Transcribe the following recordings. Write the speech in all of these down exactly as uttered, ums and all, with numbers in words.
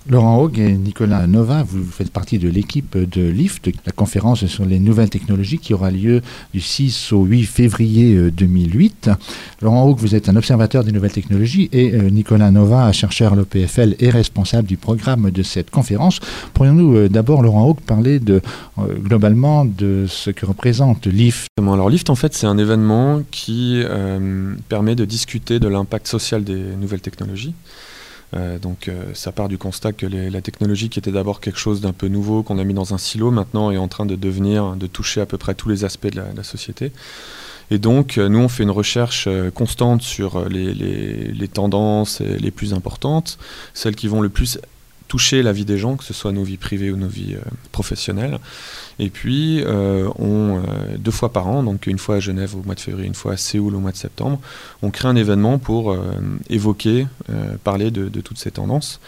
Laurent Haug et Nicolas Nova, vous faites partie de l'équipe de LIFT, la conférence sur les nouvelles technologies qui aura lieu du six au huit février deux mille huit. Laurent Haug, vous êtes un observateur des nouvelles technologies et Nicolas Nova, chercheur à l'O P F L et responsable du programme de cette conférence. Pourrions-nous d'abord, Laurent Haug, parler de, euh, globalement de ce que représente LIFT? Alors LIFT, en fait, c'est un événement qui euh, permet de discuter de l'impact social des nouvelles technologies. Euh, donc euh, ça part du constat que les, la technologie qui était d'abord quelque chose d'un peu nouveau, qu'on a mis dans un silo, maintenant est en train de devenir, de toucher à peu près tous les aspects de la, de la société. Et donc euh, nous on fait une recherche euh, constante sur les, les, les tendances les plus importantes, celles qui vont le plus toucher la vie des gens, que ce soit nos vies privées ou nos vies euh, professionnelles. Et puis, euh, on, euh, deux fois par an, donc une fois à Genève au mois de février, une fois à Séoul au mois de septembre, on crée un événement pour euh, évoquer, euh, parler de, de toutes ces tendances.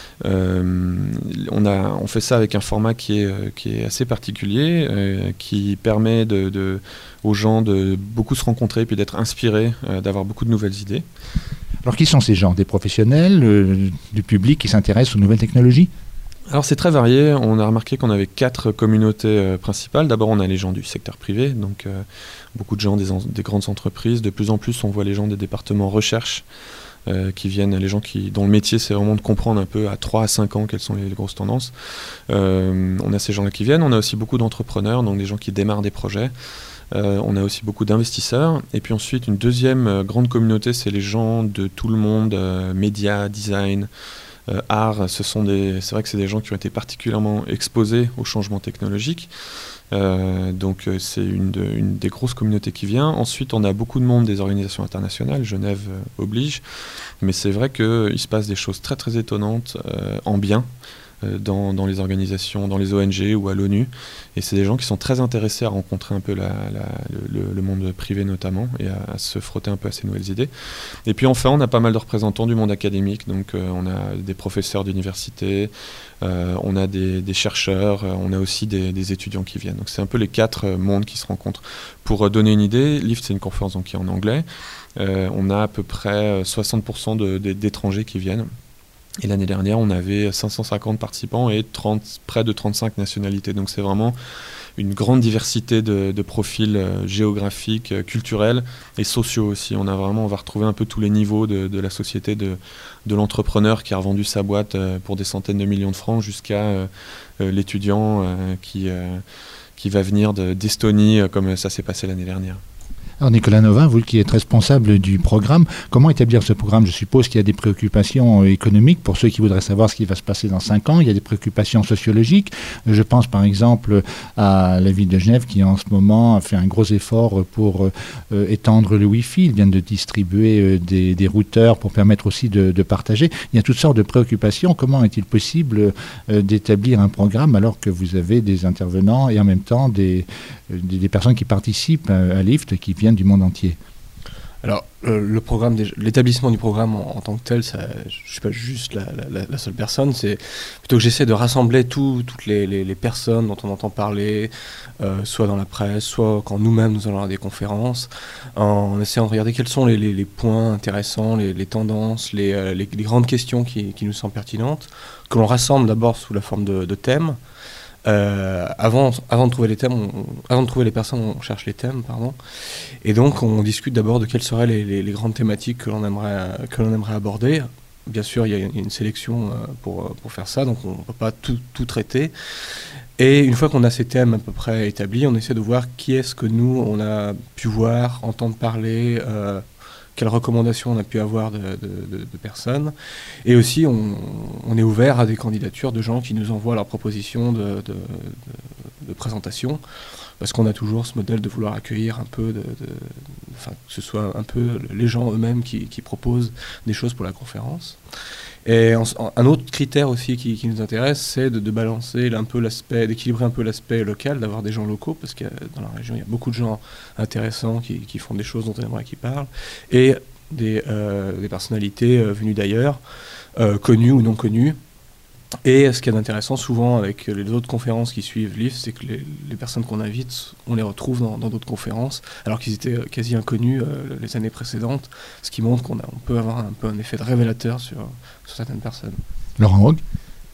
Euh, on, a, on fait ça avec un format qui est, qui est assez particulier, euh, qui permet de, de, aux gens de beaucoup se rencontrer, puis d'être inspirés, euh, d'avoir beaucoup de nouvelles idées. Alors qui sont ces gens? Des professionnels, euh, du public qui s'intéressent aux nouvelles technologies? Alors c'est très varié, on a remarqué qu'on avait quatre communautés euh, principales. D'abord on a les gens du secteur privé, donc euh, beaucoup de gens des, en- des grandes entreprises. De plus en plus on voit les gens des départements recherche euh, qui viennent, les gens qui, dont le métier c'est vraiment de comprendre un peu à trois à cinq ans quelles sont les, les grosses tendances. Euh, on a ces gens-là qui viennent, on a aussi beaucoup d'entrepreneurs, donc des gens qui démarrent des projets. Euh, on a aussi beaucoup d'investisseurs. Et puis ensuite, une deuxième euh, grande communauté, c'est les gens de tout le monde, euh, médias, design, euh, art. Ce sont des, c'est vrai que c'est des gens qui ont été particulièrement exposés aux changements technologiques. Euh, donc euh, c'est une, de, une des grosses communautés qui vient. Ensuite, on a beaucoup de monde des organisations internationales. Genève euh, oblige. Mais c'est vrai qu'il se passe des choses très très étonnantes euh, en bien. Dans, dans les organisations, dans les O N G ou à l'ONU. Et c'est des gens qui sont très intéressés à rencontrer un peu la, la, le, le monde privé notamment et à, à se frotter un peu à ces nouvelles idées. Et puis enfin, on a pas mal de représentants du monde académique. Donc euh, on a des professeurs d'université, euh, on a des, des chercheurs, euh, on a aussi des, des étudiants qui viennent. Donc c'est un peu les quatre euh, mondes qui se rencontrent. Pour euh, donner une idée, LIFT c'est une conférence donc, qui est en anglais. Euh, on a à peu près soixante pour cent de, de, d'étrangers qui viennent. Et l'année dernière, on avait cinq cent cinquante participants et trente, près de trente-cinq nationalités. Donc c'est vraiment une grande diversité de, de profils euh, géographiques, euh, culturels et sociaux aussi. On a vraiment, on va retrouver un peu tous les niveaux de, de la société, de, de l'entrepreneur qui a revendu sa boîte euh, pour des centaines de millions de francs jusqu'à euh, euh, l'étudiant euh, qui, euh, qui va venir de, d'Estonie, euh, comme ça s'est passé l'année dernière. Alors Nicolas Nova, vous qui êtes responsable du programme, comment établir ce programme? Je suppose qu'il y a des préoccupations économiques pour ceux qui voudraient savoir ce qui va se passer dans cinq ans. Il y a des préoccupations sociologiques. Je pense par exemple à la ville de Genève qui en ce moment a fait un gros effort pour euh, étendre le Wi-Fi. Ils viennent de distribuer euh, des, des routeurs pour permettre aussi de, de partager. Il y a toutes sortes de préoccupations. Comment est-il possible euh, d'établir un programme alors que vous avez des intervenants et en même temps des, des, des personnes qui participent à, à LIFT qui viennent du monde entier? Alors, euh, le programme, déjà, l'établissement du programme en, en tant que tel, ça, je ne suis pas juste la, la, la seule personne, c'est plutôt que j'essaie de rassembler tout, toutes les, les, les personnes dont on entend parler, euh, soit dans la presse, soit quand nous-mêmes nous allons à des conférences, en essayant de regarder quels sont les, les, les points intéressants, les, les tendances, les, euh, les, les grandes questions qui, qui nous semblent pertinentes, que l'on rassemble d'abord sous la forme de, de thèmes. Euh, avant, avant de trouver les thèmes, on, avant de trouver les personnes, on cherche les thèmes, pardon. Et donc, on discute d'abord de quelles seraient les, les, les grandes thématiques que l'on aimerait, que l'on aimerait aborder. Bien sûr, il y a une, une sélection pour, pour faire ça, donc on ne peut pas tout, tout traiter. Et une fois qu'on a ces thèmes à peu près établis, on essaie de voir qui est-ce que nous, on a pu voir, entendre parler, euh, quelles recommandations on a pu avoir de, de, de, de personnes. Et aussi, on, on est ouvert à des candidatures de gens qui nous envoient leurs propositions de, de, de, de présentation, parce qu'on a toujours ce modèle de vouloir accueillir un peu, de, de, enfin, que ce soit un peu les gens eux-mêmes qui, qui proposent des choses pour la conférence. Et en, un autre critère aussi qui, qui nous intéresse, c'est de, de balancer un peu l'aspect, d'équilibrer un peu l'aspect local, d'avoir des gens locaux, parce que dans la région, il y a beaucoup de gens intéressants qui, qui font des choses dont on aimerait qu'ils parlent, et des, euh, des personnalités euh, venues d'ailleurs, euh, connues ou non connues. Et ce qui est intéressant souvent avec les autres conférences qui suivent LIFT, c'est que les, les personnes qu'on invite, on les retrouve dans, dans d'autres conférences, alors qu'ils étaient quasi inconnus euh, les années précédentes, ce qui montre qu'on a, on peut avoir un peu un effet de révélateur sur, sur certaines personnes. Laurent Haug?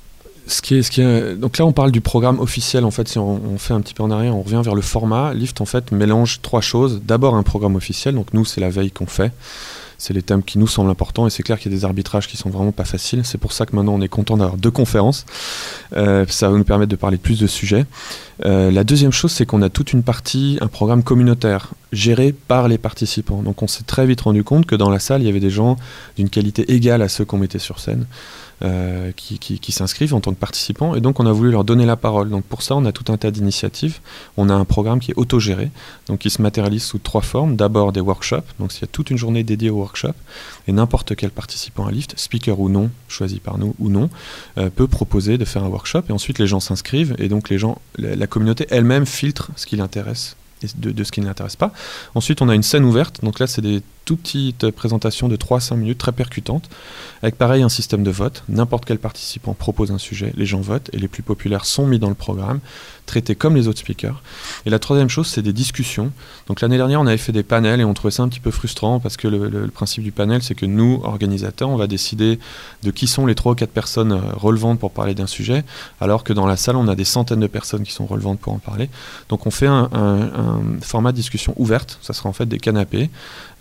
Ce qui est, ce qui est, donc là, on parle du programme officiel. En fait, si on, on fait un petit peu en arrière, on revient vers le format. Lift, en fait, mélange trois choses. D'abord, un programme officiel. Donc nous, c'est la veille qu'on fait. C'est les thèmes qui nous semblent importants. Et c'est clair qu'il y a des arbitrages qui sont vraiment pas faciles. C'est pour ça que maintenant, on est content d'avoir deux conférences. Euh, ça va nous permettre de parler de plus de sujets. Euh, la deuxième chose, c'est qu'on a toute une partie, un programme communautaire géré par les participants. Donc on s'est très vite rendu compte que dans la salle, il y avait des gens d'une qualité égale à ceux qu'on mettait sur scène. Euh, qui, qui, qui s'inscrivent en tant que participants, et donc on a voulu leur donner la parole. Donc pour ça, on a tout un tas d'initiatives. On a un programme qui est autogéré, donc qui se matérialise sous trois formes. D'abord des workshops, donc il y a toute une journée dédiée aux workshops, et n'importe quel participant à Lift, speaker ou non, choisi par nous ou non, euh, peut proposer de faire un workshop, et ensuite les gens s'inscrivent, et donc les gens, la, la communauté elle-même filtre ce qui l'intéresse et de, de ce qui ne l'intéresse pas. Ensuite, on a une scène ouverte, donc là c'est des tout petites présentations de trois à cinq minutes très percutantes, avec pareil un système de vote. N'importe quel participant propose un sujet, les gens votent, et les plus populaires sont mis dans le programme, traités comme les autres speakers. Et la troisième chose, c'est des discussions. Donc l'année dernière, on avait fait des panels, et on trouvait ça un petit peu frustrant, parce que le, le, le principe du panel, c'est que nous, organisateurs, on va décider de qui sont les trois ou quatre personnes euh, relevantes pour parler d'un sujet, alors que dans la salle, on a des centaines de personnes qui sont relevantes pour en parler. Donc on fait un, un, un format de discussion ouverte, ça sera en fait des canapés,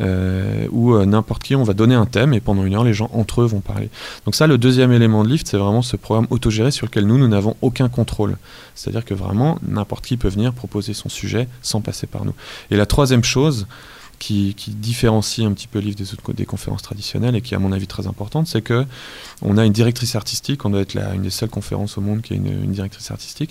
euh, où euh, n'importe qui, on va donner un thème, et pendant une heure, les gens entre eux vont parler. Donc ça, le deuxième élément de Lift, c'est vraiment ce programme autogéré sur lequel nous, nous n'avons aucun contrôle. C'est-à-dire que vraiment, n'importe qui peut venir proposer son sujet sans passer par nous. Et la troisième chose qui, qui différencie un petit peu Lift des, autres, des conférences traditionnelles, et qui est à mon avis très importante, c'est qu'on a une directrice artistique, on doit être la, une des seules conférences au monde qui a une, une directrice artistique,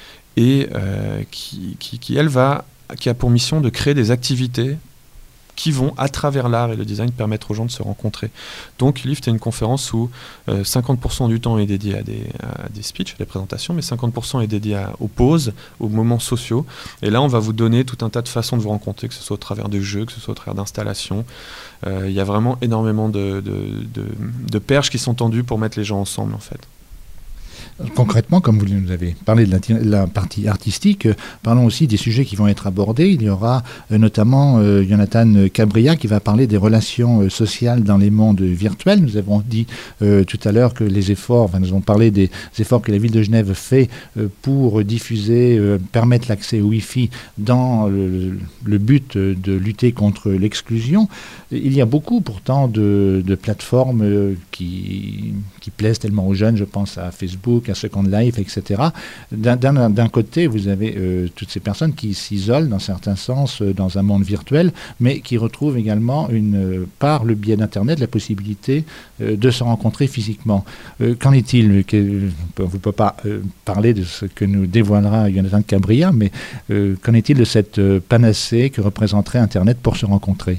et euh, qui, qui, qui, elle, va, qui a pour mission de créer des activités qui vont, à travers l'art et le design, permettre aux gens de se rencontrer. Donc Lift est une conférence où euh, cinquante pour cent du temps est dédié à des, à des speeches, à des présentations, mais cinquante pour cent est dédié à, aux pauses, aux moments sociaux. Et là, on va vous donner tout un tas de façons de vous rencontrer, que ce soit au travers de jeux, que ce soit au travers d'installations. Euh, il y a vraiment énormément de, de, de, de perches qui sont tendues pour mettre les gens ensemble, en fait. Concrètement, comme vous nous avez parlé de la, la partie artistique, euh, parlons aussi des sujets qui vont être abordés. Il y aura euh, notamment euh, Jonathan Cabria qui va parler des relations euh, sociales dans les mondes virtuels. Nous avons dit euh, tout à l'heure que les efforts, enfin, nous avons parlé des efforts que la ville de Genève fait euh, pour diffuser, euh, permettre l'accès au Wi-Fi dans le, le but de lutter contre l'exclusion. Il y a beaucoup pourtant de, de plateformes euh, qui, qui plaisent tellement aux jeunes, je pense à Facebook, à Second Life, et cetera. D'un, d'un, d'un côté, vous avez euh, toutes ces personnes qui s'isolent, dans certains sens, euh, dans un monde virtuel, mais qui retrouvent également, une, euh, par le biais d'Internet, la possibilité euh, de se rencontrer physiquement. Euh, qu'en est-il? que, On ne peut pas euh, parler de ce que nous dévoilera Jonathan Cabria, mais euh, qu'en est-il de cette euh, panacée que représenterait Internet pour se rencontrer?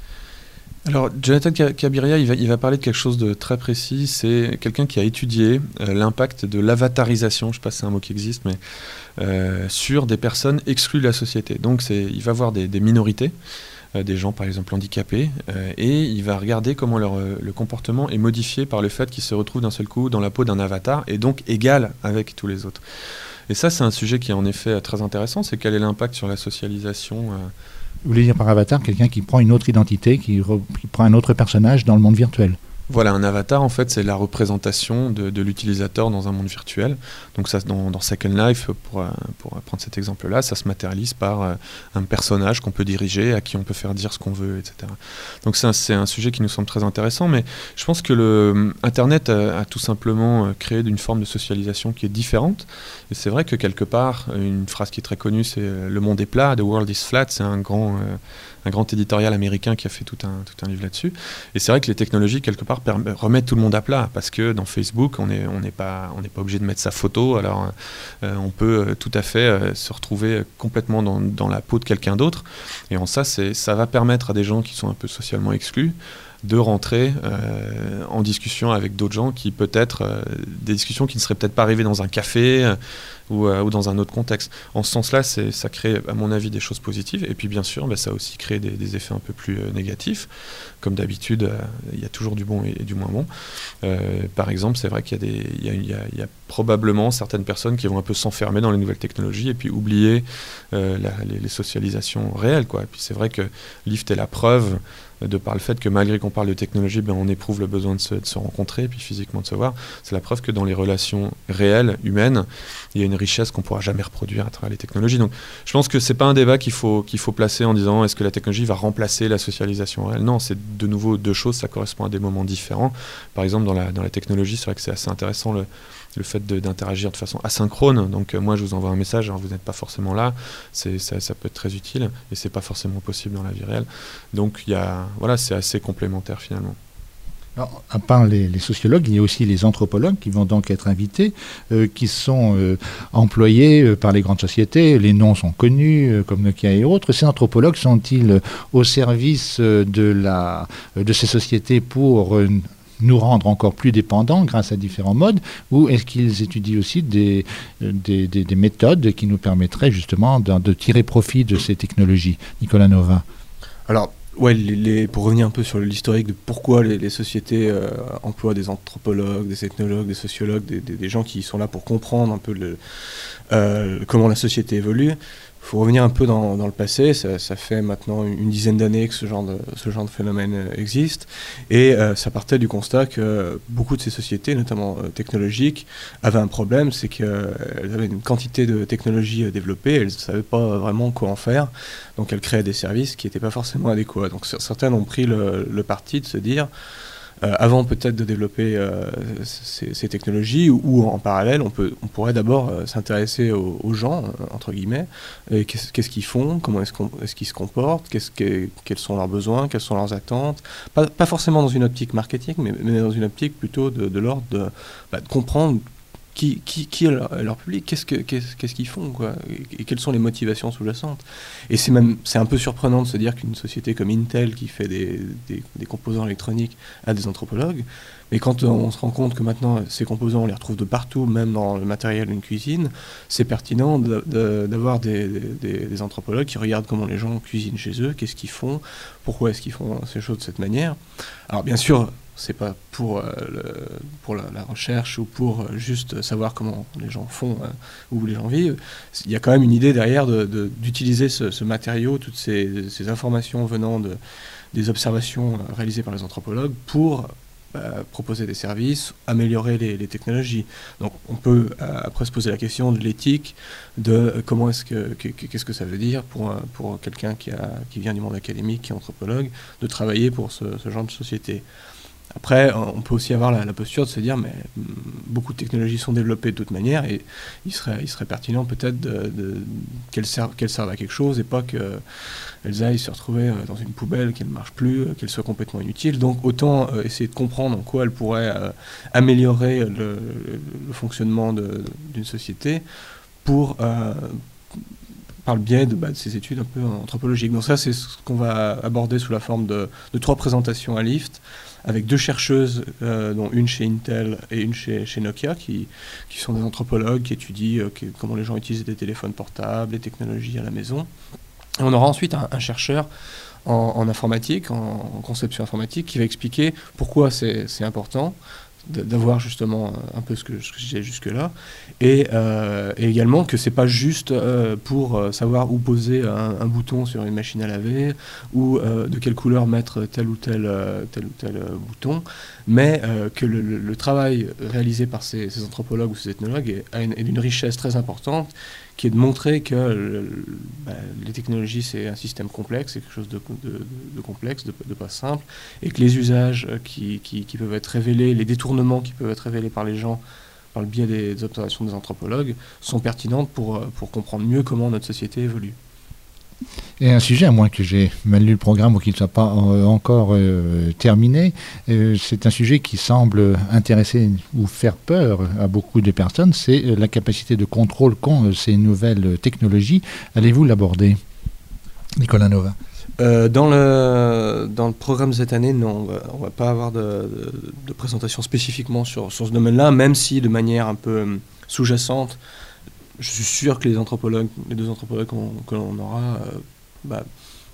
Alors, Jonathan Cabria, il va, il va parler de quelque chose de très précis. C'est quelqu'un qui a étudié euh, l'impact de l'avatarisation, je ne sais pas si c'est un mot qui existe, mais euh, sur des personnes exclues de la société. Donc, c'est, il va voir des, des minorités, euh, des gens par exemple handicapés, euh, et il va regarder comment leur, euh, le comportement est modifié par le fait qu'ils se retrouvent d'un seul coup dans la peau d'un avatar, et donc égal avec tous les autres. Et ça, c'est un sujet qui est en effet très intéressant, c'est quel est l'impact sur la socialisation euh, Vous voulez dire par avatar quelqu'un qui prend une autre identité, qui, re, qui prend un autre personnage dans le monde virtuel? Voilà, un avatar, en fait, c'est la représentation de, de l'utilisateur dans un monde virtuel. Donc ça, dans, dans Second Life, pour, pour prendre cet exemple-là, ça se matérialise par un personnage qu'on peut diriger, à qui on peut faire dire ce qu'on veut, et cetera. Donc c'est un, c'est un sujet qui nous semble très intéressant, mais je pense que le, Internet a, a tout simplement créé une forme de socialisation qui est différente. Et c'est vrai que quelque part, une phrase qui est très connue, c'est « Le monde est plat »,« The world is flat », c'est un grand... Euh, un grand éditorial américain qui a fait tout un, tout un livre là-dessus. Et c'est vrai que les technologies, quelque part, permet, remettent tout le monde à plat, parce que dans Facebook, on n'est on n'est pas, on n'est pas obligé de mettre sa photo, alors euh, on peut euh, tout à fait euh, se retrouver complètement dans, dans la peau de quelqu'un d'autre. Et en ça, c'est, ça va permettre à des gens qui sont un peu socialement exclus de rentrer euh, en discussion avec d'autres gens qui peut-être, euh, des discussions qui ne seraient peut-être pas arrivées dans un café, euh, ou, euh, ou dans un autre contexte. En ce sens-là, c'est, ça crée, à mon avis, des choses positives. Et puis, bien sûr, bah, ça a aussi créé des, des effets un peu plus euh, négatifs. Comme d'habitude, il euh, y a toujours du bon et, et du moins bon. Euh, par exemple, c'est vrai qu'il y a, des, y a, y a, y a probablement certaines personnes qui vont un peu s'enfermer dans les nouvelles technologies et puis oublier euh, la, les, les socialisations réelles, quoi. Et puis, c'est vrai que Lyft est la preuve de par le fait que malgré qu'on parle de technologie, ben on éprouve le besoin de se, de se rencontrer et puis physiquement de se voir. C'est la preuve que dans les relations réelles, humaines, il y a une richesse qu'on ne pourra jamais reproduire à travers les technologies. Donc je pense que ce n'est pas un débat qu'il faut, qu'il faut placer en disant est-ce que la technologie va remplacer la socialisation réelle. Non, c'est de nouveau deux choses, ça correspond à des moments différents. Par exemple, dans la, dans la technologie, c'est vrai que c'est assez intéressant le, le fait de, d'interagir de façon asynchrone. Donc euh, moi, je vous envoie un message, alors vous n'êtes pas forcément là, c'est, ça, ça peut être très utile et ce n'est pas forcément possible dans la vie réelle. Donc il y a... Voilà, c'est assez complémentaire finalement. Alors, à part les, les sociologues, il y a aussi les anthropologues qui vont donc être invités, euh, qui sont euh, employés euh, par les grandes sociétés. Les noms sont connus, euh, comme Nokia et autres. Ces anthropologues sont-ils euh, au service euh, de, la, euh, de ces sociétés pour euh, nous rendre encore plus dépendants grâce à différents modes, ou est-ce qu'ils étudient aussi des, des, des, des méthodes qui nous permettraient justement de, de tirer profit de ces technologies? Nicolas Nova. Alors, ouais, les, les, pour revenir un peu sur l'historique de pourquoi les, les sociétés euh, emploient des anthropologues, des ethnologues, des sociologues, des, des, des gens qui sont là pour comprendre un peu le, euh, comment la société évolue. Il faut revenir un peu dans, dans le passé. Ça, ça fait maintenant une dizaine d'années que ce genre de, ce genre de phénomène existe. Et euh, ça partait du constat que beaucoup de ces sociétés, notamment euh, technologiques, avaient un problème, c'est qu'elles avaient une quantité de technologies développées, elles ne savaient pas vraiment quoi en faire. Donc elles créaient des services qui n'étaient pas forcément adéquats. Donc certaines ont pris le, le parti de se dire... Euh, avant peut-être de développer euh, ces, ces technologies, ou, ou en parallèle, on, peut, on pourrait d'abord euh, s'intéresser aux, aux gens, euh, entre guillemets, et qu'est-ce, qu'est-ce qu'ils font, comment est-ce, qu'on, est-ce qu'ils se comportent, qu'est-ce que, quels sont leurs besoins, quelles sont leurs attentes, pas, pas forcément dans une optique marketing, mais, mais dans une optique plutôt de, de l'ordre de, bah, de comprendre Qui, qui, qui est leur, leur public, qu'est-ce, que, qu'est-ce, qu'est-ce qu'ils font, quoi, et, et quelles sont les motivations sous-jacentes. Et c'est même c'est un peu surprenant de se dire qu'une société comme Intel, qui fait des, des, des composants électroniques, a des anthropologues, mais quand on se rend compte que maintenant ces composants, on les retrouve de partout, même dans le matériel d'une cuisine, c'est pertinent de, de, d'avoir des, des, des anthropologues qui regardent comment les gens cuisinent chez eux, qu'est-ce qu'ils font, pourquoi est-ce qu'ils font ces choses de cette manière. Alors bien sûr, c'est pas pour, euh, le, pour la, la recherche ou pour euh, juste savoir comment les gens font, euh, où les gens vivent. Il y a quand même une idée derrière de, de, d'utiliser ce, ce matériau, toutes ces, ces informations venant de, des observations réalisées par les anthropologues pour euh, proposer des services, améliorer les, les technologies. Donc on peut euh, après se poser la question de l'éthique, de comment est-ce que, que, qu'est-ce que ça veut dire pour, pour quelqu'un qui, a, qui vient du monde académique, qui est anthropologue, de travailler pour ce, ce genre de société. Après, on peut aussi avoir la, la posture de se dire, mais beaucoup de technologies sont développées de toute manière, et il serait, il serait pertinent peut-être de, de, qu'elles, servent, qu'elles servent à quelque chose, et pas qu'elles aillent se retrouver dans une poubelle, qu'elles ne marchent plus, qu'elles soient complètement inutiles. Donc autant euh, essayer de comprendre en quoi elles pourraient euh, améliorer le, le, le fonctionnement de, d'une société pour... Euh, par le biais de, bah, de ces études un peu anthropologiques. Donc ça, c'est ce qu'on va aborder sous la forme de, de trois présentations à Lyft, avec deux chercheuses, euh, dont une chez Intel et une chez, chez Nokia, qui, qui sont des anthropologues, qui étudient euh, qui, comment les gens utilisent des téléphones portables, les technologies à la maison. Et on aura ensuite un, un chercheur en, en informatique, en, en conception informatique, qui va expliquer pourquoi c'est, c'est important d'avoir justement un peu ce que, ce que je disais jusque-là, et, euh, et également que c'est pas juste euh, pour savoir où poser un, un bouton sur une machine à laver, ou euh, de quelle couleur mettre tel ou tel, euh, tel, ou tel euh, bouton, mais euh, que le, le, le travail réalisé par ces, ces anthropologues ou ces ethnologues est, est, est d'une richesse très importante, qui est de montrer que le, bah, les technologies, c'est un système complexe, c'est quelque chose de, de, de complexe, de, de pas simple, et que les usages qui, qui, qui peuvent être révélés, les détournements qui peuvent être révélés par les gens, par le biais des, des observations des anthropologues, sont pertinentes pour, pour comprendre mieux comment notre société évolue. Et un sujet, à moins que j'ai mal lu le programme ou qu'il ne soit pas euh, encore euh, terminé, euh, c'est un sujet qui semble intéresser ou faire peur à beaucoup de personnes, c'est euh, la capacité de contrôle qu'ont euh, ces nouvelles technologies. Allez-vous l'aborder, Nicolas Nova? Euh, dans, le, dans le programme de cette année, non, on ne va pas avoir de, de, de présentation spécifiquement sur, sur ce domaine-là, même si de manière un peu sous-jacente, je suis sûr que les anthropologues, les deux anthropologues qu'on, que l'on aura, euh, bah,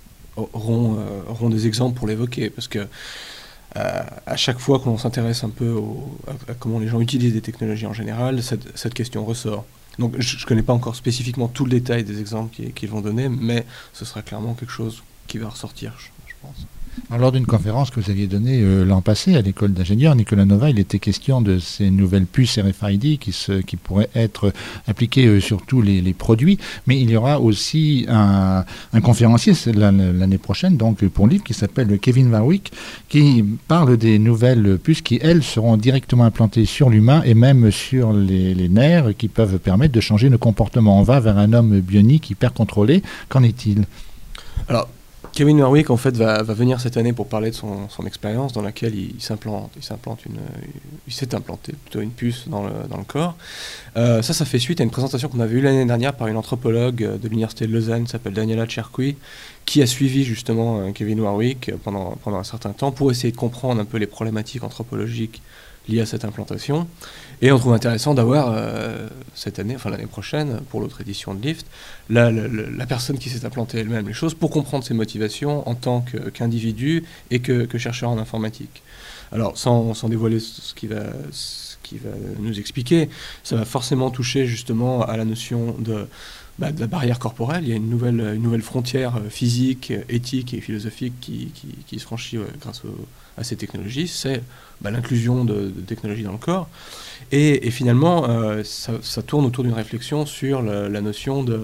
auront, euh, auront des exemples pour l'évoquer, parce que euh, à chaque fois qu'on s'intéresse un peu au, à, à comment les gens utilisent des technologies en général, cette, cette question ressort. Donc je ne connais pas encore spécifiquement tout le détail des exemples qu'ils, qu'ils vont donner, mais ce sera clairement quelque chose qui va ressortir, je, je pense. Alors, lors d'une conférence que vous aviez donnée euh, l'an passé à l'école d'ingénieurs Nicolas Nova, il était question de ces nouvelles puces R F I D qui, se, qui pourraient être appliquées euh, sur tous les, les produits, mais il y aura aussi un, un conférencier l'année prochaine, donc pour L I F T, qui s'appelle Kevin Warwick, qui parle des nouvelles puces qui, elles, seront directement implantées sur l'humain et même sur les, les nerfs, qui peuvent permettre de changer nos comportements. On va vers un homme bionique hyper contrôlé. Qu'en est-il? Alors, Kevin Warwick, en fait, va, va venir cette année pour parler de son, son expérience dans laquelle il, il s'implante, il s'implante une, il s'est implanté plutôt une puce dans le, dans le corps. Euh, ça, ça fait suite à une présentation qu'on avait eue l'année dernière par une anthropologue de l'université de Lausanne, qui s'appelle Daniela Cherqui, qui a suivi justement Kevin Warwick pendant, pendant un certain temps pour essayer de comprendre un peu les problématiques anthropologiques liées à cette implantation. Et on trouve intéressant d'avoir euh, cette année, enfin l'année prochaine, pour l'autre édition de L I F T, la, la, la personne qui s'est implantée elle-même les choses pour comprendre ses motivations en tant que, qu'individu et que, que chercheur en informatique. Alors, sans, sans dévoiler ce qui va, ce qui va nous expliquer, ça va forcément toucher justement à la notion de, bah, de la barrière corporelle. Il y a une nouvelle, une nouvelle frontière physique, éthique et philosophique qui, qui, qui se franchit ouais, grâce au, à ces technologies. C'est bah, l'inclusion de, de technologies dans le corps. Et, et finalement, euh, ça, ça tourne autour d'une réflexion sur la, la notion de,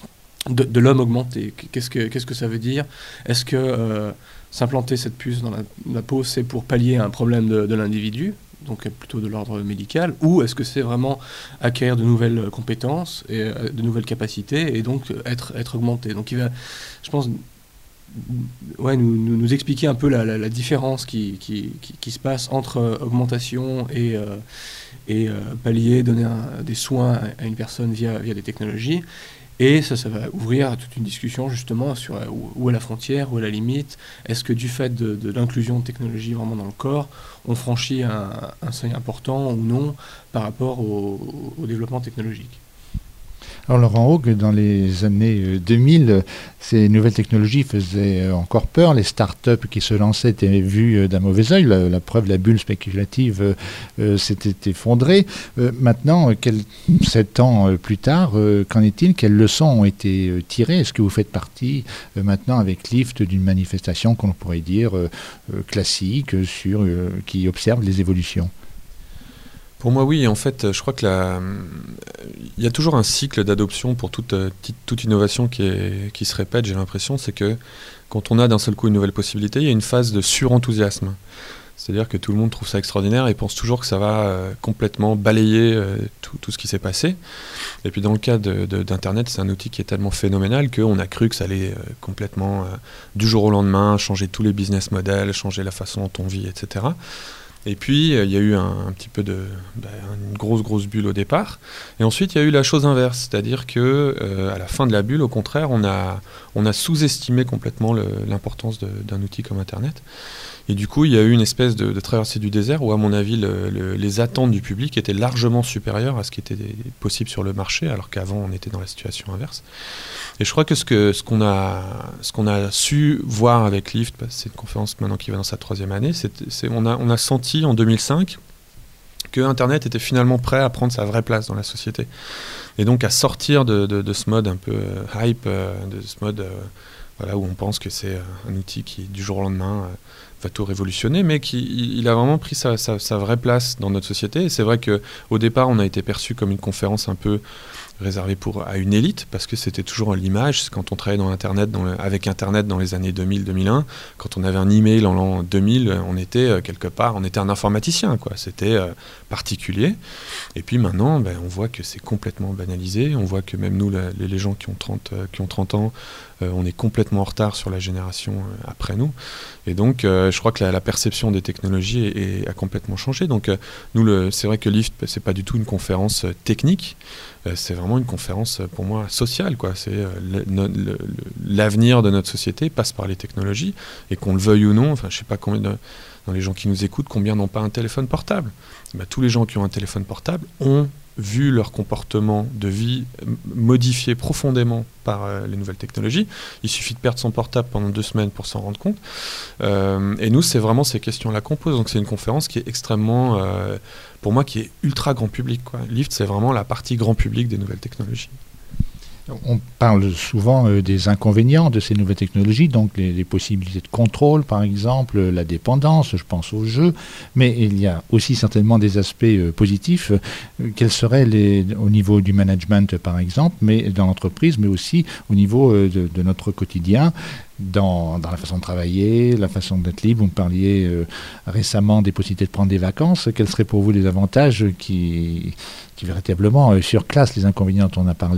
de, de l'homme augmenté. Qu'est-ce que, qu'est-ce que ça veut dire? Est-ce que euh, s'implanter cette puce dans la, la peau, c'est pour pallier un problème de, de l'individu, donc plutôt de l'ordre médical, ou est-ce que c'est vraiment acquérir de nouvelles compétences et euh, de nouvelles capacités et donc être, être augmenté? Donc il va, je pense, ouais, nous, nous, nous expliquer un peu la, la, la différence qui, qui, qui, qui se passe entre euh, augmentation et, euh, et euh, pallier, donner un, des soins à une personne via, via des technologies. Et ça, ça va ouvrir toute une discussion justement sur où, où est la frontière, où est la limite. Est-ce que du fait de, de l'inclusion de technologies vraiment dans le corps, on franchit un, un seuil important ou non par rapport au, au développement technologique? Alors Laurent Haug, dans les années deux mille, ces nouvelles technologies faisaient encore peur. Les start-up qui se lançaient étaient vues d'un mauvais œil. La, la preuve, la bulle spéculative euh, s'était effondrée. Euh, maintenant, quel, sept ans plus tard, euh, qu'en est-il? Quelles leçons ont été tirées? Est-ce que vous faites partie euh, maintenant avec L I F T d'une manifestation qu'on pourrait dire euh, classique sur, euh, qui observe les évolutions? Pour moi, oui. En fait, je crois que la... il y a toujours un cycle d'adoption pour toute, toute innovation qui, est, qui se répète, j'ai l'impression. C'est que quand on a d'un seul coup une nouvelle possibilité, il y a une phase de surenthousiasme. C'est-à-dire que tout le monde trouve ça extraordinaire et pense toujours que ça va euh, complètement balayer euh, tout, tout ce qui s'est passé. Et puis dans le cas de, de, d'Internet, c'est un outil qui est tellement phénoménal qu'on a cru que ça allait euh, complètement, euh, du jour au lendemain, changer tous les business models, changer la façon dont on vit, et cetera. Et puis, il y a eu un, un petit peu de... Bah, une grosse, grosse bulle au départ. Et ensuite, il y a eu la chose inverse. C'est-à-dire qu'à euh, la fin de la bulle, au contraire, on a, on a sous-estimé complètement le, l'importance de, d'un outil comme Internet. Et du coup, il y a eu une espèce de, de traversée du désert où, à mon avis, le, le, les attentes du public étaient largement supérieures à ce qui était possible sur le marché, alors qu'avant, on était dans la situation inverse. Et je crois que ce, que, ce, qu'on, a, ce qu'on a su voir avec L I F T, parce que c'est une conférence maintenant qui va dans sa troisième année, c'est, c'est, on, a, on a senti en deux mille cinq que Internet était finalement prêt à prendre sa vraie place dans la société. Et donc à sortir de, de, de ce mode un peu euh, hype, euh, de ce mode euh, voilà, où on pense que c'est euh, un outil qui, du jour au lendemain, euh, va tout révolutionner, mais qui il a vraiment pris sa, sa, sa vraie place dans notre société. Et c'est vrai qu'au départ, on a été perçu comme une conférence un peu réservé pour, à une élite, parce que c'était toujours l'image. Quand on travaillait dans Internet, dans le, avec Internet dans les années deux mille deux mille un, quand on avait un email en l'an deux mille, on était euh, quelque part, on était un informaticien, quoi. C'était euh, particulier. Et puis maintenant, ben, on voit que c'est complètement banalisé. On voit que même nous, la, les, les gens qui ont trente, euh, qui ont trente ans, euh, on est complètement en retard sur la génération euh, après nous. Et donc, euh, je crois que la, la perception des technologies est, est, a complètement changé. Donc, euh, nous, le, c'est vrai que L I F T, c'est pas du tout une conférence euh, technique. Euh, c'est vraiment une conférence, euh, pour moi, sociale, quoi. C'est euh, le, le, le, l'avenir de notre société passe par les technologies, et qu'on le veuille ou non. Enfin, je sais pas combien de, dans les gens qui nous écoutent, combien n'ont pas un téléphone portable. Ben, tous les gens qui ont un téléphone portable ont vu leur comportement de vie modifié profondément par euh, les nouvelles technologies. Il suffit de perdre son portable pendant deux semaines pour s'en rendre compte. Euh, et nous, c'est vraiment ces questions-là qu'on pose. Donc c'est une conférence qui est extrêmement, euh, pour moi, qui est ultra grand public, quoi. Lift, c'est vraiment la partie grand public des nouvelles technologies. On parle souvent euh, des inconvénients de ces nouvelles technologies, donc les, les possibilités de contrôle, par exemple, la dépendance, je pense aux jeux, mais il y a aussi certainement des aspects euh, positifs. Euh, quels seraient les, au niveau du management, par exemple, mais dans l'entreprise, mais aussi au niveau euh, de, de notre quotidien, dans, dans la façon de travailler, la façon d'être libre. Vous me parliez euh, récemment des possibilités de prendre des vacances. Quels seraient pour vous les avantages qui, qui véritablement euh, surclassent les inconvénients dont on a parlé ?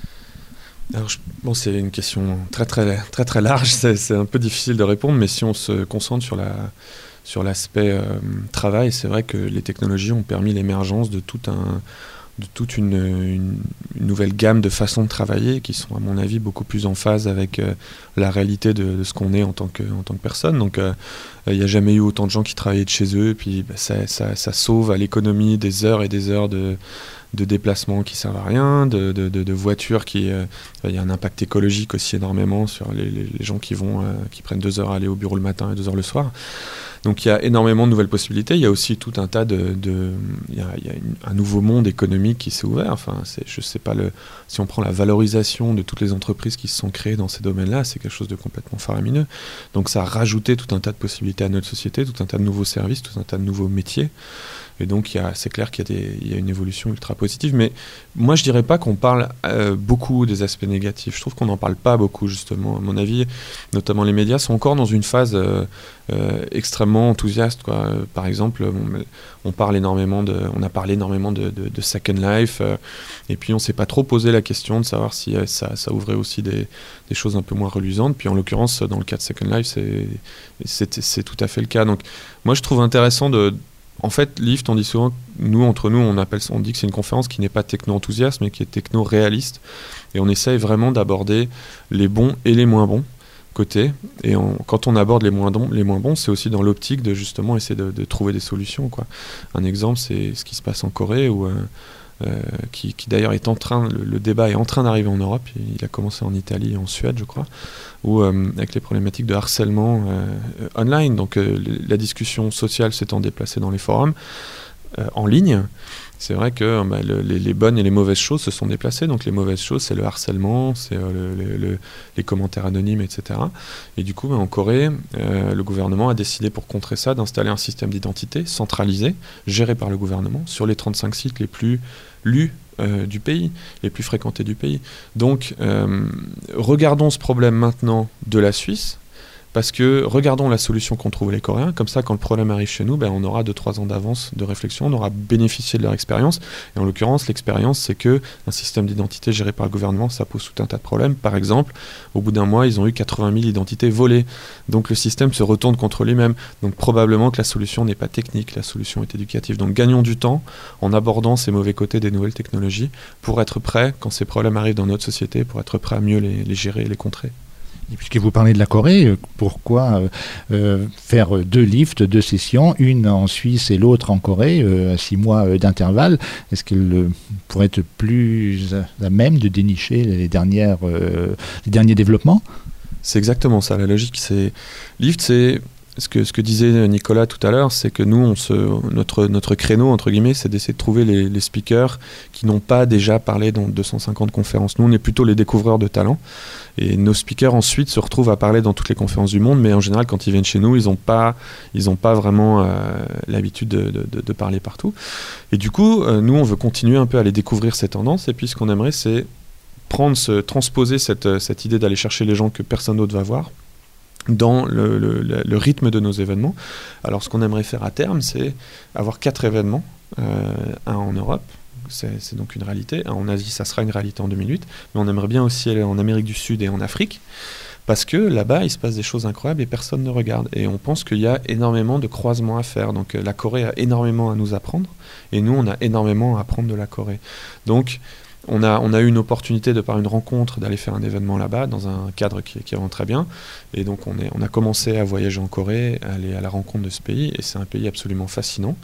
Alors, je, bon, c'est une question très très très très large. C'est, c'est un peu difficile de répondre, mais si on se concentre sur la sur l'aspect euh, travail, c'est vrai que les technologies ont permis l'émergence de tout un de toute une, une, une nouvelle gamme de façons de travailler qui sont, à mon avis, beaucoup plus en phase avec euh, la réalité de, de ce qu'on est en tant que en tant que personne. Donc, il euh, n'y a jamais eu autant de gens qui travaillaient de chez eux, et puis bah, ça, ça, ça sauve à l'économie des heures et des heures de de déplacements qui servent à rien, de, de, de, de voitures qui... Il euh, y a un impact écologique aussi énormément sur les, les, les gens qui vont, euh, qui prennent deux heures à aller au bureau le matin et deux heures le soir. Donc il y a énormément de nouvelles possibilités. Il y a aussi tout un tas de... de il y a, il y a une, un nouveau monde économique qui s'est ouvert. Enfin, c'est, je sais pas, le, si on prend la valorisation de toutes les entreprises qui se sont créées dans ces domaines-là, c'est quelque chose de complètement faramineux. Donc ça a rajouté tout un tas de possibilités à notre société, tout un tas de nouveaux services, tout un tas de nouveaux métiers. Et donc, il y a, c'est clair qu'il y a, des, il y a une évolution ultra positive. Mais moi, je ne dirais pas qu'on parle euh, beaucoup des aspects négatifs. Je trouve qu'on n'en parle pas beaucoup, justement. À mon avis, notamment les médias sont encore dans une phase euh, euh, extrêmement enthousiaste, quoi. Euh, par exemple, on, on, parle énormément de, on a parlé énormément de, de, de Second Life. Euh, et puis, on ne s'est pas trop posé la question de savoir si euh, ça, ça ouvrait aussi des, des choses un peu moins reluisantes. Puis, en l'occurrence, dans le cas de Second Life, c'est, c'est, c'est tout à fait le cas. Donc, moi, je trouve intéressant de... En fait, Lift, on dit souvent, nous, entre nous, on, appelle, on dit que c'est une conférence qui n'est pas techno-enthousiaste, mais qui est techno-réaliste. Et on essaye vraiment d'aborder les bons et les moins bons côtés. Et on, quand on aborde les moins, bons, les moins bons, c'est aussi dans l'optique de justement essayer de, de trouver des solutions, quoi. Un exemple, c'est ce qui se passe en Corée, où, euh, euh, qui, qui d'ailleurs est en train, le, le débat est en train d'arriver en Europe. Il a commencé en Italie et en Suède, je crois. Ou euh, avec les problématiques de harcèlement euh, online. Donc euh, la discussion sociale s'étant déplacée dans les forums euh, en ligne, c'est vrai que bah, le, les, les bonnes et les mauvaises choses se sont déplacées. Donc les mauvaises choses, c'est le harcèlement, c'est euh, le, le, les commentaires anonymes, et cetera. Et du coup, bah, en Corée, euh, le gouvernement a décidé, pour contrer ça, d'installer un système d'identité centralisé, géré par le gouvernement, sur les trente-cinq sites les plus lus Euh, du pays, les plus fréquentés du pays. Donc, euh, regardons ce problème maintenant de la Suisse, parce que regardons la solution qu'ont trouvée les Coréens. Comme ça, quand le problème arrive chez nous, ben, on aura deux trois ans d'avance de réflexion, on aura bénéficié de leur expérience. Et en l'occurrence, l'expérience, c'est qu'un système d'identité géré par le gouvernement, ça pose tout un tas de problèmes. Par exemple, au bout d'un mois, ils ont eu quatre-vingt mille identités volées. Donc le système se retourne contre lui-même. Donc probablement que la solution n'est pas technique, la solution est éducative. Donc gagnons du temps en abordant ces mauvais côtés des nouvelles technologies pour être prêts, quand ces problèmes arrivent dans notre société, pour être prêts à mieux les, les gérer et les contrer. Et puisque vous parlez de la Corée, pourquoi euh, faire deux lifts, deux sessions, une en Suisse et l'autre en Corée, euh, à six mois euh, d'intervalle? Est-ce qu'elle euh, pourrait être plus à, à même de dénicher les, dernières, euh, les derniers développements? C'est exactement ça, la logique. C'est Lift, c'est ce que, ce que disait Nicolas tout à l'heure, c'est que nous, on se, notre, notre créneau, entre guillemets, c'est d'essayer de trouver les, les speakers qui n'ont pas déjà parlé dans deux cent cinquante conférences. Nous, on est plutôt les découvreurs de talents. Et nos speakers, ensuite, se retrouvent à parler dans toutes les conférences du monde. Mais en général, quand ils viennent chez nous, ils n'ont pas, ils ont pas vraiment euh, l'habitude de, de, de parler partout. Et du coup, euh, nous, on veut continuer un peu à aller découvrir ces tendances. Et puis, ce qu'on aimerait, c'est prendre, ce, transposer cette, cette idée d'aller chercher les gens que personne d'autre va voir dans le, le, le rythme de nos événements. Alors ce qu'on aimerait faire à terme, c'est avoir quatre événements, euh, un en Europe, c'est, c'est donc une réalité, un en Asie, ça sera une réalité en deux mille huit, mais on aimerait bien aussi aller en Amérique du Sud et en Afrique, parce que là-bas, il se passe des choses incroyables et personne ne regarde. Et on pense qu'il y a énormément de croisements à faire. Donc la Corée a énormément à nous apprendre, et nous, on a énormément à apprendre de la Corée. Donc, On a, on a eu une opportunité de par une rencontre d'aller faire un événement là-bas dans un cadre qui, qui est vraiment très bien, et donc on, est, on a commencé à voyager en Corée, à aller à la rencontre de ce pays, et c'est un pays absolument fascinant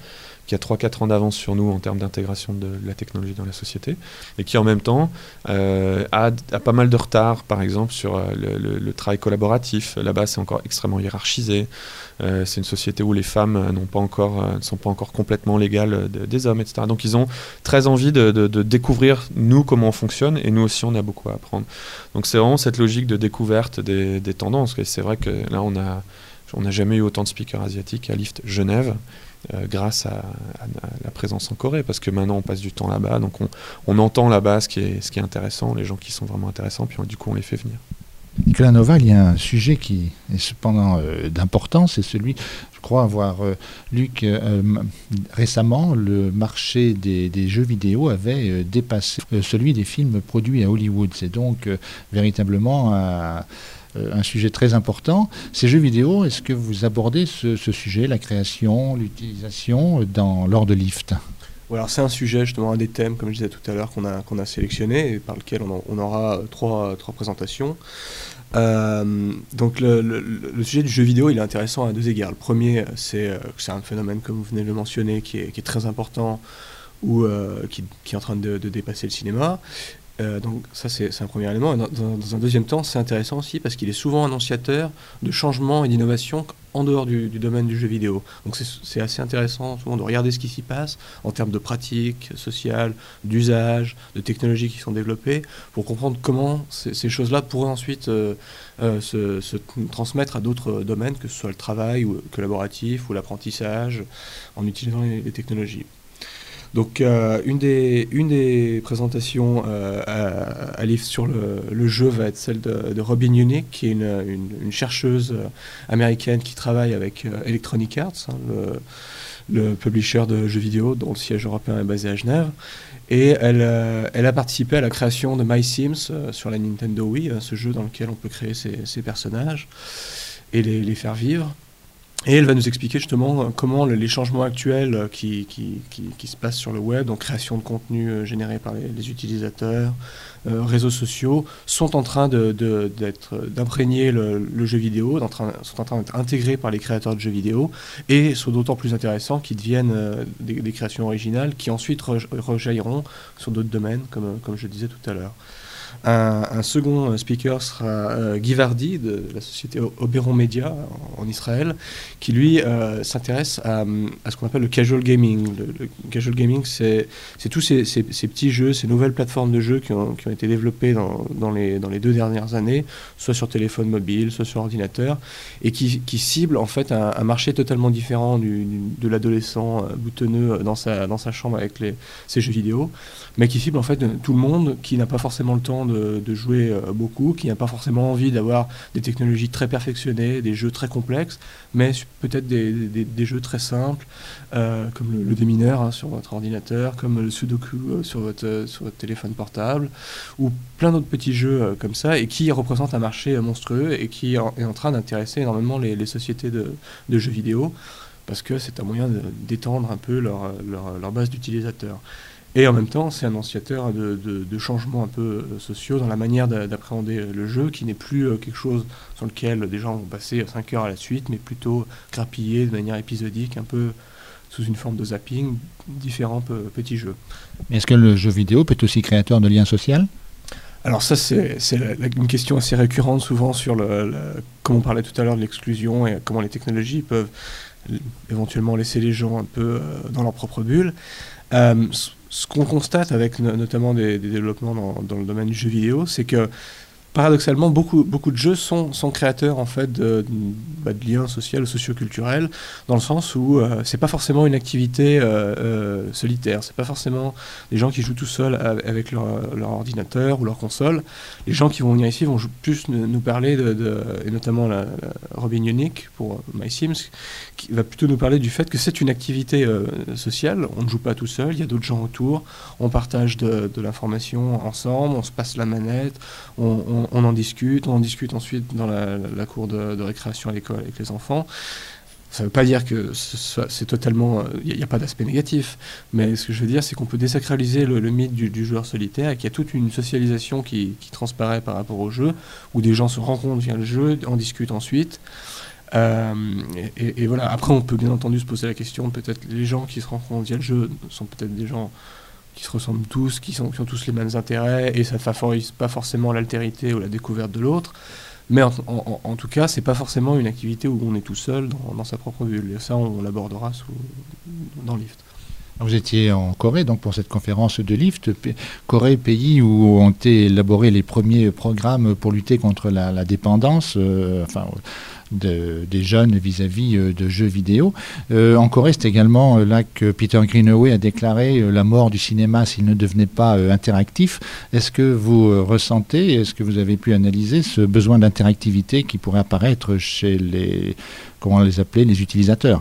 qui a trois quatre ans d'avance sur nous en termes d'intégration de la technologie dans la société, et qui en même temps euh, a, a pas mal de retard, par exemple, sur euh, le, le, le travail collaboratif. Là-bas, c'est encore extrêmement hiérarchisé. Euh, c'est une société où les femmes euh, n'ont pas encore, euh, ne sont pas encore complètement légales de, des hommes, et cetera. Donc ils ont très envie de, de, de découvrir, nous, comment on fonctionne, et nous aussi, on a beaucoup à apprendre. Donc c'est vraiment cette logique de découverte des, des tendances. Et c'est vrai que là, on a, on n'a jamais eu autant de speakers asiatiques à Lift Genève, Euh, grâce à, à, à la présence en Corée, parce que maintenant on passe du temps là-bas, donc on, on entend là-bas ce qui est, ce qui est intéressant, les gens qui sont vraiment intéressants, puis on, du coup on les fait venir. Nicolas Nova, il y a un sujet qui est cependant euh, d'importance, c'est celui, je crois avoir euh, lu que euh, récemment le marché des, des jeux vidéo avait euh, dépassé euh, celui des films produits à Hollywood. C'est donc euh, véritablement un un sujet très important. Ces jeux vidéo, est-ce que vous abordez ce, ce sujet, la création, l'utilisation, dans, lors de Lift ? Ouais, alors c'est un sujet, justement, un des thèmes, comme je disais tout à l'heure, qu'on a, qu'on a sélectionné et par lequel on, en, on aura trois, trois présentations. Euh, donc le, le, le sujet du jeu vidéo, il est intéressant à deux égards. Le premier, c'est que c'est un phénomène, comme vous venez de le mentionner, qui est, qui est très important, ou euh, qui, qui est en train de, de dépasser le cinéma. Euh, donc ça c'est, c'est un premier élément. Et dans, dans, dans un deuxième temps, c'est intéressant aussi parce qu'il est souvent annonciateur de changements et d'innovations en dehors du, du domaine du jeu vidéo. Donc c'est, c'est assez intéressant souvent de regarder ce qui s'y passe en termes de pratiques sociales, d'usages, de technologies qui sont développées pour comprendre comment ces, ces choses-là pourraient ensuite euh, euh, se, se transmettre à d'autres domaines, que ce soit le travail ou collaboratif ou l'apprentissage en utilisant les, les technologies. Donc euh, une, des, une des présentations euh, à, à Lift sur le, le jeu va être celle de, de Robin Unique, qui est une, une, une chercheuse américaine qui travaille avec euh, Electronic Arts, hein, le, le publisher de jeux vidéo dont le siège européen est basé à Genève. Et elle, euh, elle a participé à la création de My Sims euh, sur la Nintendo Wii, euh, ce jeu dans lequel on peut créer ses, ses personnages et les, les faire vivre. Et elle va nous expliquer justement comment les changements actuels qui, qui, qui, qui se passent sur le web, donc création de contenu généré par les, les utilisateurs, euh, réseaux sociaux, sont en train de, de, d'être, d'imprégner le, le jeu vidéo, d'entrain, sont en train d'être intégrés par les créateurs de jeux vidéo, et sont d'autant plus intéressants qu'ils deviennent euh, des, des créations originales qui ensuite re, rejailliront sur d'autres domaines, comme, comme je disais tout à l'heure. Un, un second speaker sera euh, Guy Vardy de la société Oberon Media en, en Israël, qui lui euh, s'intéresse à, à ce qu'on appelle le casual gaming. Le, le casual gaming, c'est, c'est tous ces, ces, ces petits jeux, ces nouvelles plateformes de jeux qui ont, qui ont été développées dans, dans, les, dans les deux dernières années, soit sur téléphone mobile, soit sur ordinateur, et qui, qui ciblent en fait un, un marché totalement différent du, du, de l'adolescent boutonneux dans sa, dans sa chambre avec les, ses jeux vidéo, mais qui cible en fait tout le monde qui n'a pas forcément le temps de, de jouer euh, beaucoup, qui n'a pas forcément envie d'avoir des technologies très perfectionnées, des jeux très complexes, mais peut-être des, des, des jeux très simples, euh, comme le, le démineur hein, sur votre ordinateur, comme le Sudoku euh, sur, votre, euh, sur votre téléphone portable, ou plein d'autres petits jeux euh, comme ça, et qui représentent un marché euh, monstrueux et qui en, est en train d'intéresser énormément les, les sociétés de, de jeux vidéo, parce que c'est un moyen de, d'étendre un peu leur, leur, leur base d'utilisateurs. Et en même temps, c'est un annonciateur de, de, de changements un peu sociaux dans la manière d'appréhender le jeu, qui n'est plus quelque chose sur lequel des gens vont passer cinq heures à la suite, mais plutôt grappiller de manière épisodique, un peu sous une forme de zapping, différents petits jeux. Mais est-ce que le jeu vidéo peut être aussi créateur de liens sociaux ? Alors ça, c'est, c'est la, la, une question assez récurrente souvent sur, le, le, comme on parlait tout à l'heure de l'exclusion et comment les technologies peuvent éventuellement laisser les gens un peu euh, dans leur propre bulle. Euh, ce qu'on constate avec no- notamment des, des développements dans, dans le domaine du jeu vidéo, c'est que paradoxalement, beaucoup, beaucoup de jeux sont, sont créateurs en fait de, de, de liens sociaux ou socioculturels, dans le sens où euh, c'est pas forcément une activité euh, euh, solitaire, c'est pas forcément des gens qui jouent tout seuls avec leur, leur ordinateur ou leur console. Les gens qui vont venir ici vont plus nous parler de, de et notamment la, la Robin Unique pour My Sims, qui va plutôt nous parler du fait que c'est une activité euh, sociale. On ne joue pas tout seul, il y a d'autres gens autour, on partage de, de l'information ensemble, on se passe la manette, on, on On en discute, on en discute ensuite dans la, la cour de, de récréation à l'école avec les enfants. Ça ne veut pas dire que ce soit, c'est totalement... Il n'y a, a pas d'aspect négatif, mais ce que je veux dire, c'est qu'on peut désacraliser le, le mythe du, du joueur solitaire et qu'il y a toute une socialisation qui, qui transparaît par rapport au jeu, où des gens se rencontrent via le jeu, en discutent ensuite. Euh, et, et, et voilà. Après, on peut bien entendu se poser la question, peut-être les gens qui se rencontrent via le jeu sont peut-être des gens qui se ressemblent tous, qui, sont, qui ont tous les mêmes intérêts, et ça ne favorise pas forcément l'altérité ou la découverte de l'autre. Mais en, en, en tout cas, c'est pas forcément une activité où on est tout seul dans, dans sa propre bulle. Et ça, on, on l'abordera sous, dans Lift. Vous étiez en Corée donc pour cette conférence de Lift. Corée, pays où ont été élaborés les premiers programmes pour lutter contre la, la dépendance, euh, enfin, de, des jeunes vis-à-vis de jeux vidéo. Euh, en Corée, c'est également là que Peter Greenaway a déclaré la mort du cinéma s'il ne devenait pas euh, interactif. Est-ce que vous euh, ressentez, est-ce que vous avez pu analyser ce besoin d'interactivité qui pourrait apparaître chez les, comment les appeler, les utilisateurs?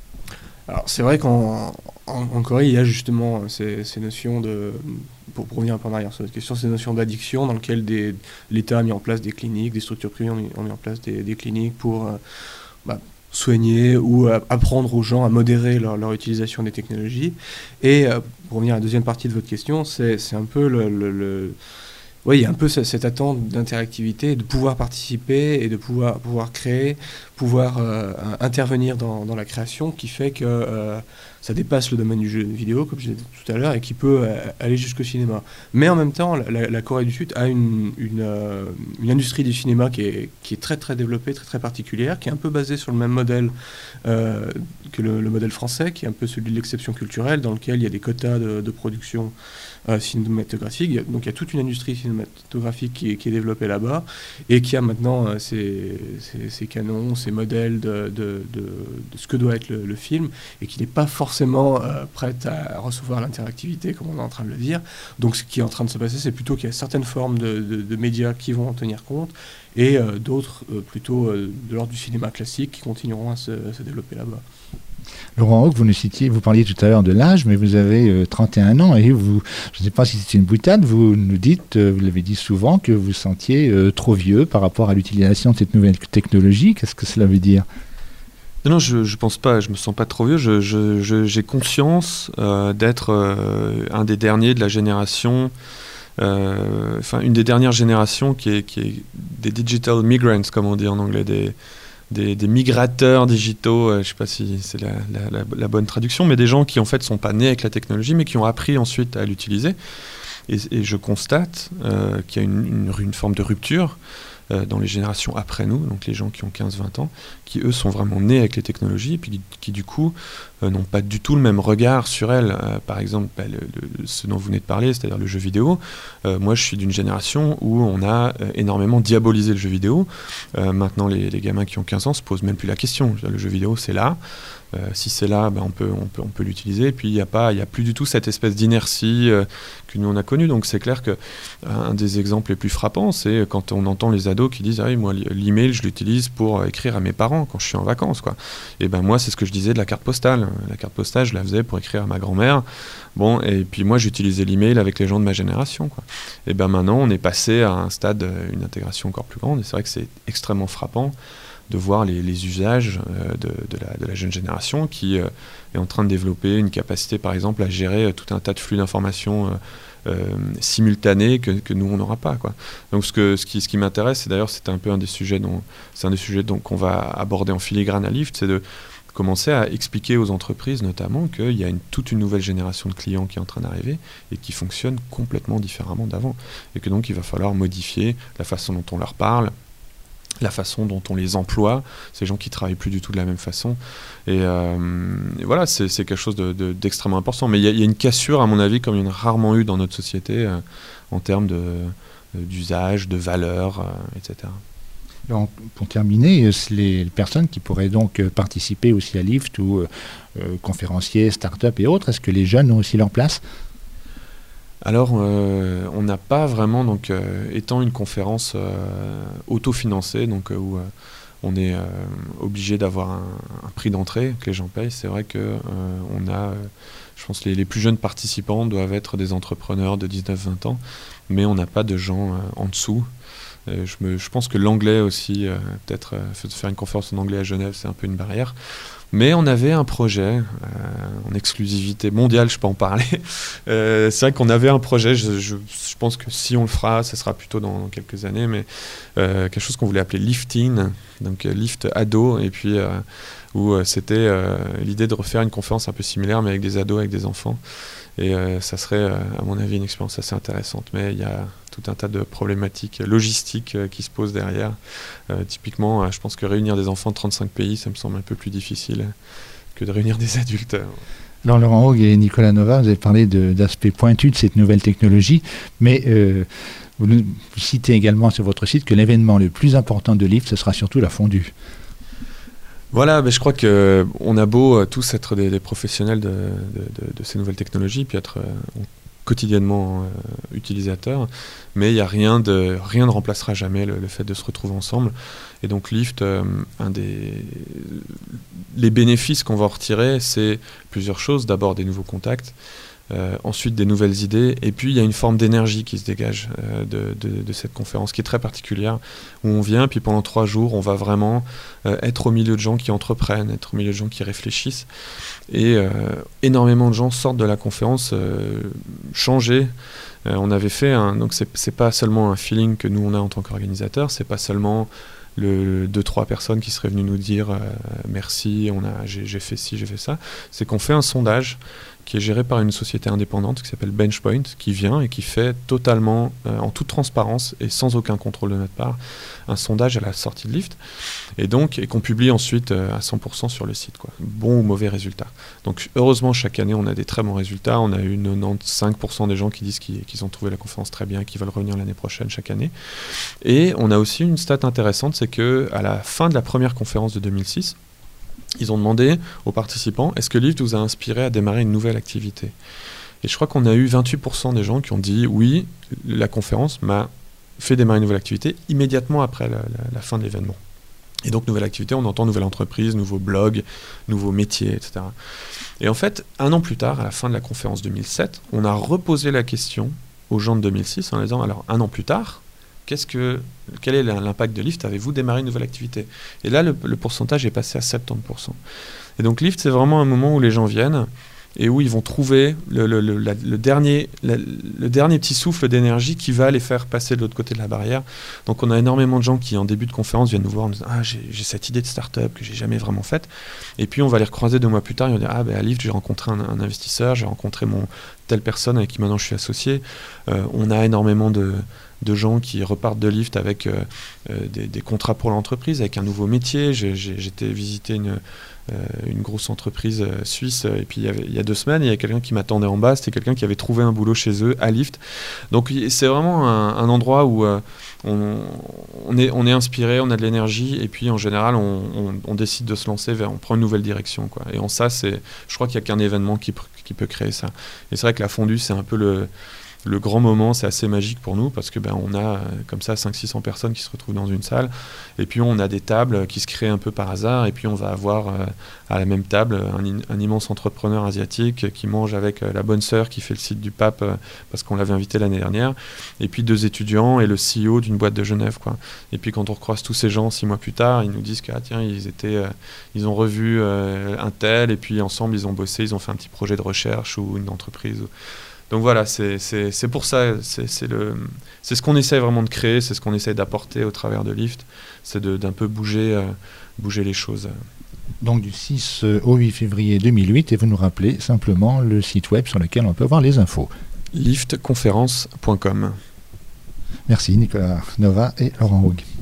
Alors c'est vrai qu'en en, en Corée, il y a justement ces, ces notions de, pour, pour revenir un peu en arrière sur cette question, ces notions d'addiction dans lesquelles des, l'État a mis en place des cliniques, des structures privées ont mis, ont mis en place des, des cliniques pour euh, bah, soigner ou euh, apprendre aux gens à modérer leur, leur utilisation des technologies. Et euh, pour revenir à la deuxième partie de votre question, c'est, c'est un peu le... le, le oui, il y a un peu cette attente d'interactivité, de pouvoir participer et de pouvoir, pouvoir créer, pouvoir euh, intervenir dans, dans la création qui fait que euh, ça dépasse le domaine du jeu vidéo, comme je l'ai dit tout à l'heure, et qui peut euh, aller jusqu'au cinéma. Mais en même temps, la, la Corée du Sud a une, une, euh, une industrie du cinéma qui est, qui est très très développée, très très particulière, qui est un peu basée sur le même modèle euh, que le, le modèle français, qui est un peu celui de l'exception culturelle, dans lequel il y a des quotas de, de production euh, cinématographique. Donc il y a toute une industrie cinématographique qui est, qui est développée là-bas, et qui a maintenant euh, ses, ses, ses canons, ses modèles de, de, de, de ce que doit être le, le film, et qui n'est pas forcément euh, prête à recevoir l'interactivité, comme on est en train de le dire. Donc ce qui est en train de se passer, c'est plutôt qu'il y a certaines formes de, de, de médias qui vont en tenir compte, et euh, d'autres euh, plutôt euh, de l'ordre du cinéma classique qui continueront à se, à se développer là-bas. Laurent Hauck, vous nous citiez, vous parliez tout à l'heure de l'âge, mais vous avez euh, trente et un ans et vous, je ne sais pas si c'est une boutade, vous nous dites, euh, vous l'avez dit souvent, que vous sentiez euh, trop vieux par rapport à l'utilisation de cette nouvelle technologie. Qu'est-ce que cela veut dire ? Non, je ne pense pas, je me sens pas trop vieux. Je, je, je, j'ai conscience euh, d'être euh, un des derniers de la génération, euh, enfin une des dernières générations qui est, qui est des digital migrants, comme on dit en anglais, des Des, des migrateurs digitaux, euh, je ne sais pas si c'est la, la, la, la bonne traduction, mais des gens qui en fait sont pas nés avec la technologie, mais qui ont appris ensuite à l'utiliser. Et, et je constate euh, qu'il y a une, une, une forme de rupture euh, dans les générations après nous, donc les gens qui ont quinze vingt ans, qui eux sont vraiment nés avec les technologies, et puis qui, qui du coup euh, n'ont pas du tout le même regard sur elles. Euh, par exemple, bah, le, le, ce dont vous venez de parler, c'est-à-dire le jeu vidéo. Euh, moi, je suis d'une génération où on a euh, énormément diabolisé le jeu vidéo. Euh, maintenant, les, les gamins qui ont quinze ans se posent même plus la question. Le jeu vidéo, c'est là. Euh, si c'est là, ben on peut, on peut, on peut l'utiliser. Et puis il n'y a pas, il n'y a plus du tout cette espèce d'inertie euh, que nous on a connue. Donc c'est clair que un des exemples les plus frappants, c'est quand on entend les ados qui disent ah oui, moi l'email je l'utilise pour écrire à mes parents quand je suis en vacances, quoi. Et ben moi c'est ce que je disais de la carte postale. La carte postale, je la faisais pour écrire à ma grand-mère. Bon, et puis moi j'utilisais l'email avec les gens de ma génération, quoi. Et ben maintenant on est passé à un stade, une intégration encore plus grande. Et c'est vrai que c'est extrêmement frappant de voir les, les usages euh, de, de, la, de la jeune génération qui euh, est en train de développer une capacité, par exemple, à gérer euh, tout un tas de flux d'informations euh, euh, simultanés que, que nous, on n'aura pas, quoi. Donc, ce, que, ce qui, ce qui m'intéresse, c'est d'ailleurs, c'est un peu un des sujets dont, c'est un des sujets dont, qu'on va aborder en filigrane à Lift, c'est de commencer à expliquer aux entreprises, notamment, qu'il y a une, toute une nouvelle génération de clients qui est en train d'arriver et qui fonctionne complètement différemment d'avant. Et que donc, il va falloir modifier la façon dont on leur parle, la façon dont on les emploie, ces gens qui travaillent plus du tout de la même façon. Et, euh, et voilà, c'est, c'est quelque chose de, de, d'extrêmement important. Mais il y, y a une cassure, à mon avis, comme il y en a rarement eu dans notre société, euh, en termes de, d'usage, de valeur, euh, et cetera. Alors, pour terminer, les personnes qui pourraient donc participer aussi à Lift, ou euh, conférenciers, start-up et autres, est-ce que les jeunes ont aussi leur place ? Alors, euh, on n'a pas vraiment, donc, euh, étant une conférence euh, autofinancée, donc, euh, où euh, on est euh, obligé d'avoir un, un prix d'entrée que les gens payent, c'est vrai que euh, on a, euh, je pense que les, les plus jeunes participants doivent être des entrepreneurs de dix-neuf vingt ans, mais on n'a pas de gens euh, en dessous. Euh, je, me, je pense que l'anglais aussi, euh, peut-être euh, faire une conférence en anglais à Genève, c'est un peu une barrière. Mais on avait un projet, euh, en exclusivité mondiale, je peux en parler. euh, c'est vrai qu'on avait un projet, je, je, je pense que si on le fera, ce sera plutôt dans, dans quelques années, mais euh, quelque chose qu'on voulait appeler Lifting, donc euh, Lift ado, et puis euh, où euh, c'était euh, l'idée de refaire une conférence un peu similaire, mais avec des ados, avec des enfants. Et euh, ça serait, euh, à mon avis, une expérience assez intéressante. Mais il y a tout un tas de problématiques logistiques euh, qui se posent derrière. Euh, typiquement, euh, je pense que réunir des enfants de trente-cinq pays, ça me semble un peu plus difficile que de réunir des adultes. Alors Laurent Haug et Nicolas Nova, vous avez parlé de, d'aspects pointus de cette nouvelle technologie, mais euh, vous, vous citez également sur votre site que l'événement le plus important de Lift, ce sera surtout la fondue. Voilà, mais je crois qu'on a beau euh, tous être des, des professionnels de, de, de, de ces nouvelles technologies, puis être euh, quotidiennement euh, utilisateurs, mais il y a rien de rien ne remplacera jamais le, le fait de se retrouver ensemble. Et donc Lift, euh, un des les bénéfices qu'on va en retirer, c'est plusieurs choses. D'abord des nouveaux contacts. Euh, ensuite des nouvelles idées, et puis il y a une forme d'énergie qui se dégage euh, de, de, de cette conférence qui est très particulière, où on vient, puis pendant trois jours, on va vraiment euh, être au milieu de gens qui entreprennent, être au milieu de gens qui réfléchissent, et euh, énormément de gens sortent de la conférence euh, changés. Euh, on avait fait, un, donc c'est, c'est pas seulement un feeling que nous on a en tant qu'organisateurs, c'est pas seulement le, deux, trois personnes qui seraient venues nous dire euh, merci, on a, j'ai, j'ai fait ci, j'ai fait ça, c'est qu'on fait un sondage qui est géré par une société indépendante qui s'appelle Benchpoint, qui vient et qui fait totalement, euh, en toute transparence et sans aucun contrôle de notre part, un sondage à la sortie de Lift, et donc et qu'on publie ensuite euh, à cent pour cent sur le site, quoi. Bon ou mauvais résultat. Donc heureusement, chaque année, on a des très bons résultats. On a eu quatre-vingt-quinze pour cent des gens qui disent qu'ils, qu'ils ont trouvé la conférence très bien, qu'ils veulent revenir l'année prochaine, chaque année. Et on a aussi une stat intéressante, c'est qu'à la fin de la première conférence de deux mille six, ils ont demandé aux participants, est-ce que Lift vous a inspiré à démarrer une nouvelle activité ? Et je crois qu'on a eu vingt-huit pour cent des gens qui ont dit, oui, la conférence m'a fait démarrer une nouvelle activité immédiatement après la, la, la fin de l'événement. Et donc, nouvelle activité, on entend nouvelle entreprise, nouveau blog, nouveau métier, et cetera. Et en fait, un an plus tard, à la fin de la conférence deux mille sept, on a reposé la question aux gens de deux mille six en disant, alors, un an plus tard, Qu'est-ce que, quel est l'impact de Lift ? Avez-vous démarré une nouvelle activité ? Et là, le, le pourcentage est passé à soixante-dix pour cent. Et donc Lift, c'est vraiment un moment où les gens viennent et où ils vont trouver le, le, le, la, le, dernier, la, le dernier petit souffle d'énergie qui va les faire passer de l'autre côté de la barrière. Donc on a énormément de gens qui, en début de conférence, viennent nous voir en nous disant « Ah, j'ai, j'ai cette idée de start-up que j'ai jamais vraiment faite. » Et puis on va les recroiser deux mois plus tard, ils vont dire « Ah, ben à Lift, j'ai rencontré un, un investisseur, j'ai rencontré mon, telle personne avec qui maintenant je suis associé. Euh, » On a énormément de... de gens qui repartent de Lift avec euh, euh, des, des contrats pour l'entreprise, avec un nouveau métier. J'ai, j'ai, j'étais visiter une, euh, une grosse entreprise euh, suisse, et puis il y, avait, il y a deux semaines, il y a quelqu'un qui m'attendait en bas, c'était quelqu'un qui avait trouvé un boulot chez eux à Lift. Donc c'est vraiment un, un endroit où euh, on, on, est, on est inspiré, on a de l'énergie, et puis en général, on, on, on décide de se lancer vers, on prend une nouvelle direction, quoi. Et en ça, c'est, je crois qu'il n'y a qu'un événement qui, qui peut créer ça. Et c'est vrai que la fondue, c'est un peu le... Le grand moment, c'est assez magique pour nous parce que ben, on a euh, comme ça cinq cents à six cents personnes qui se retrouvent dans une salle, et puis on a des tables qui se créent un peu par hasard, et puis on va avoir euh, à la même table un, un immense entrepreneur asiatique qui mange avec euh, la bonne sœur qui fait le site du pape euh, parce qu'on l'avait invité l'année dernière, et puis deux étudiants et le C E O d'une boîte de Genève, quoi. Et puis quand on recroise tous ces gens six mois plus tard, ils nous disent que ah, tiens, ils étaient, euh, ils ont revu euh, un tel, et puis ensemble ils ont bossé, ils ont fait un petit projet de recherche ou une entreprise. Donc voilà, c'est, c'est, c'est pour ça, c'est, c'est, le, c'est ce qu'on essaie vraiment de créer, c'est ce qu'on essaie d'apporter au travers de Lift, c'est de, d'un peu bouger, euh, bouger les choses. Donc du six au huit février deux mille huit, et vous nous rappelez simplement le site web sur lequel on peut voir les infos. lift conférence point com. Merci Nicolas Nova et Laurent Haug.